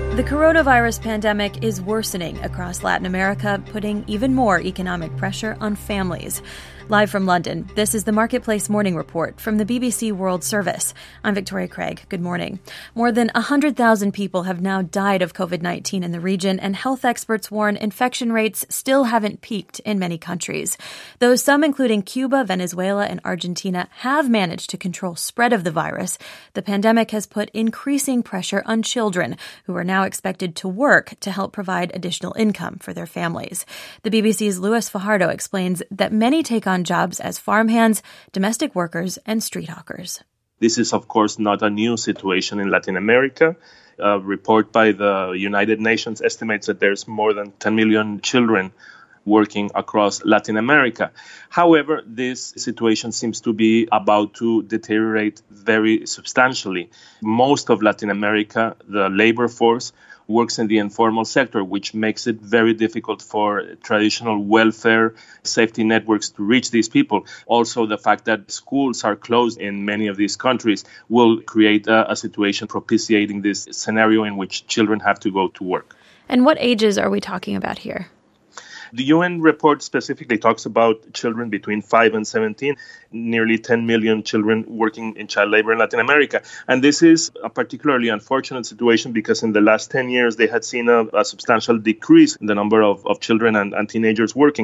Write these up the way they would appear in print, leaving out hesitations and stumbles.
The coronavirus pandemic is worsening across Latin America, putting even more economic pressure on families. Live from London, this is the Marketplace Morning Report from the BBC World Service. I'm Victoria Craig. Good morning. More than 100,000 people have now died of COVID-19 in the region, and health experts warn infection rates still haven't peaked in many countries. Though some, including Cuba, Venezuela, and Argentina, have managed to control spread of the virus, the pandemic has put increasing pressure on children, who are now expected to work to help provide additional income for their families. The BBC's Luis Fajardo explains that many take on jobs as farmhands, domestic workers, and street hawkers. This is, of course, not a new situation in Latin America. A report by the United Nations estimates that there's more than 10 million children working across Latin America. However, this situation seems to be about to deteriorate very substantially. Most of Latin America, the labor force, works in the informal sector, which makes it very difficult for traditional welfare safety networks to reach these people. Also, the fact that schools are closed in many of these countries will create a situation propitiating this scenario in which children have to go to work. And what ages are we talking about here? The UN report specifically talks about children between 5 and 17, nearly 10 million children working in child labor in Latin America. And this is a particularly unfortunate situation because in the last 10 years, they had seen a substantial decrease in the number of children and teenagers working.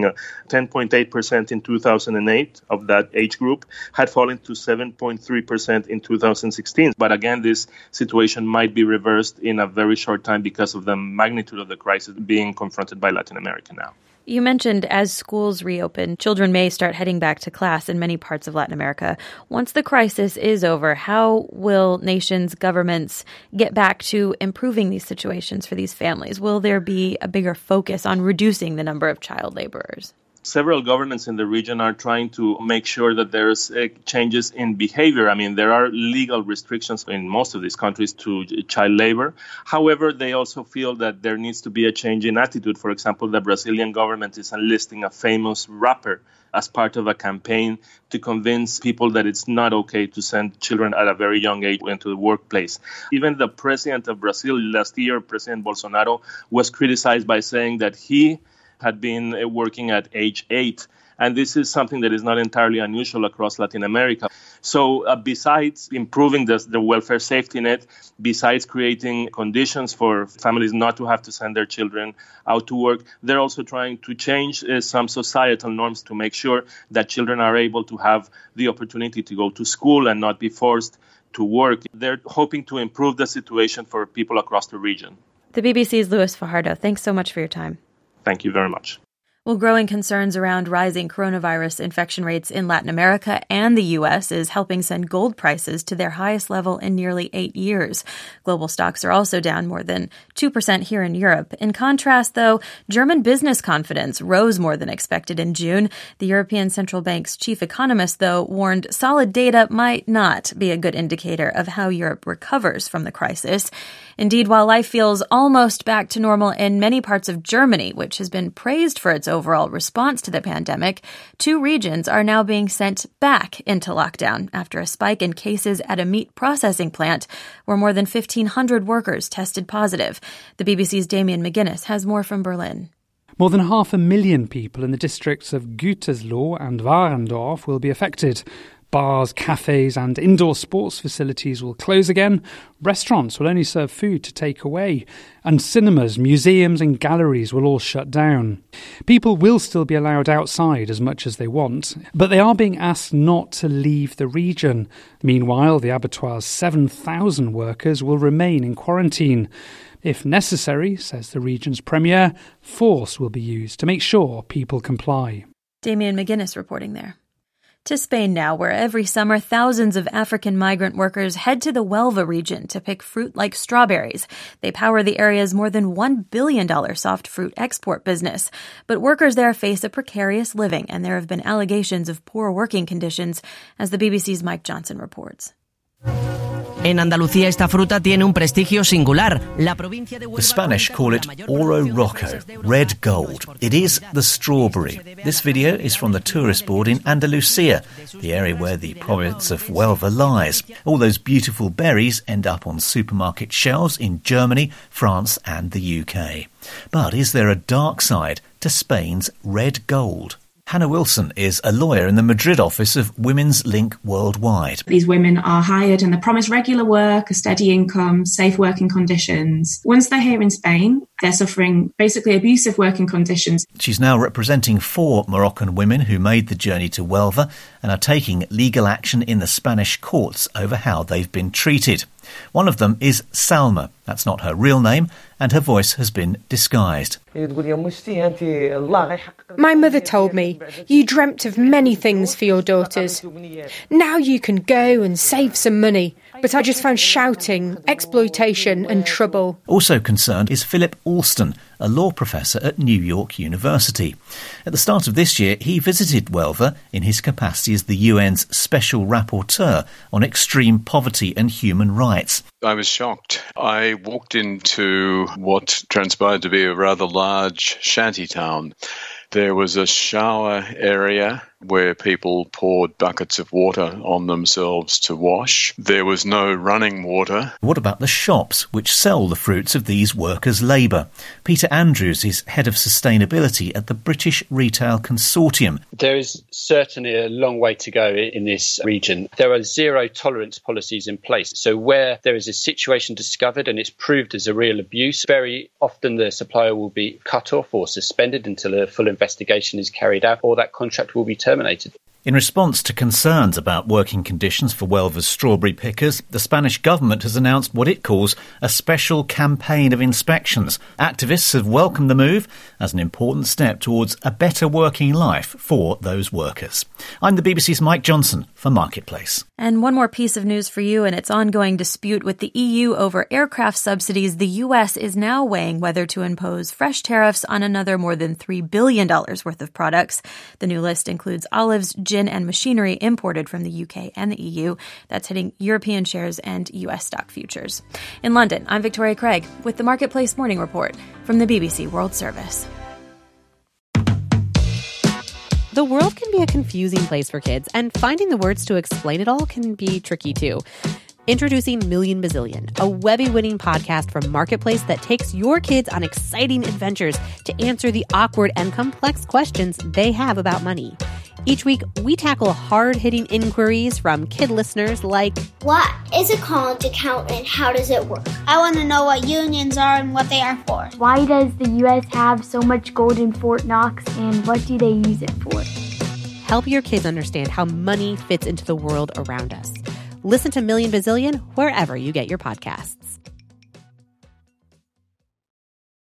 10.8% in 2008 of that age group had fallen to 7.3% in 2016. But again, this situation might be reversed in a very short time because of the magnitude of the crisis being confronted by Latin America now. You mentioned as schools reopen, children may start heading back to class in many parts of Latin America. Once the crisis is over, how will nations, governments get back to improving these situations for these families? Will there be a bigger focus on reducing the number of child laborers? Several governments in the region are trying to make sure that there's changes in behavior. I mean, there are legal restrictions in most of these countries to child labor. However, they also feel that there needs to be a change in attitude. For example, the Brazilian government is enlisting a famous rapper as part of a campaign to convince people that it's not okay to send children at a very young age into the workplace. Even the president of Brazil last year, President Bolsonaro, was criticized by saying that he had been working at age 8. And this is something that is not entirely unusual across Latin America. So besides improving the welfare safety net, besides creating conditions for families not to have to send their children out to work, they're also trying to change some societal norms to make sure that children are able to have the opportunity to go to school and not be forced to work. They're hoping to improve the situation for people across the region. The BBC's Luis Fajardo, thanks so much for your time. Thank you very much. Well, growing concerns around rising coronavirus infection rates in Latin America and the U.S. is helping send gold prices to their highest level in nearly 8 years. Global stocks are also down more than 2% here in Europe. In contrast, though, German business confidence rose more than expected in June. The European Central Bank's chief economist, though, warned solid data might not be a good indicator of how Europe recovers from the crisis. Indeed, while life feels almost back to normal in many parts of Germany, which has been praised for its overall response to the pandemic, 2 regions are now being sent back into lockdown after a spike in cases at a meat processing plant where more than 1,500 workers tested positive. The BBC's Damien McGuinness has more from Berlin. More than 500,000 people in the districts of Gütersloh and Warendorf will be affected. Bars, cafes and indoor sports facilities will close again. Restaurants will only serve food to take away. And cinemas, museums and galleries will all shut down. People will still be allowed outside as much as they want, but they are being asked not to leave the region. Meanwhile, the abattoir's 7,000 workers will remain in quarantine. If necessary, says the region's premier, force will be used to make sure people comply. Damien McGuinness reporting there. To Spain now, where every summer thousands of African migrant workers head to the Huelva region to pick fruit like strawberries. They power the area's more than $1 billion soft fruit export business. But workers there face a precarious living, and there have been allegations of poor working conditions, as the BBC's Mike Johnson reports. En Andalucía esta fruta tiene un prestigio singular. The Spanish call it Oro Rojo, red gold. It is the strawberry. This video is from the tourist board in Andalusia, the area where the province of Huelva lies. All those beautiful berries end up on supermarket shelves in Germany, France and the UK. But is there a dark side to Spain's red gold? Hannah Wilson is a lawyer in the Madrid office of Women's Link Worldwide. These women are hired and they're promised regular work, a steady income, safe working conditions. Once they're here in Spain, they're suffering basically abusive working conditions. She's now representing 4 Moroccan women who made the journey to Huelva and are taking legal action in the Spanish courts over how they've been treated. One of them is Salma. That's not her real name, and her voice has been disguised. My mother told me, you dreamt of many things for your daughters. Now you can go and save some money. But I just found shouting, exploitation and trouble. Also concerned is Philip Alston, a law professor at New York University. At the start of this year, he visited Huelva in his capacity as the UN's Special Rapporteur on extreme poverty and human rights. I was shocked. I walked into what transpired to be a rather large shanty town. There was a shower area where people poured buckets of water on themselves to wash. There was no running water. What about the shops which sell the fruits of these workers' labour? Peter Andrews is head of sustainability at the British Retail Consortium. There is certainly a long way to go in this region. There are zero tolerance policies in place. So where there is a situation discovered and it's proved as a real abuse, very often the supplier will be cut off or suspended until a full investigation is carried out, or that contract will be terminated. In response to concerns about working conditions for Huelva's strawberry pickers, the Spanish government has announced what it calls a special campaign of inspections. Activists have welcomed the move as an important step towards a better working life for those workers. I'm the BBC's Mike Johnson for Marketplace. And one more piece of news for you in its ongoing dispute with the EU over aircraft subsidies. The US is now weighing whether to impose fresh tariffs on another more than $3 billion worth of products. The new list includes olives, gin and machinery imported from the UK and the EU. That's hitting European shares and US stock futures. In London, I'm Victoria Craig with the Marketplace Morning Report from the BBC World Service. The world can be a confusing place for kids, and finding the words to explain it all can be tricky too. Introducing Million Bazillion, a Webby-winning podcast from Marketplace that takes your kids on exciting adventures to answer the awkward and complex questions they have about money. Each week, we tackle hard-hitting inquiries from kid listeners like, what is a college account and how does it work? I want to know what unions are and what they are for. Why does the U.S. have so much gold in Fort Knox and what do they use it for? Help your kids understand how money fits into the world around us. Listen to Million Bazillion wherever you get your podcasts.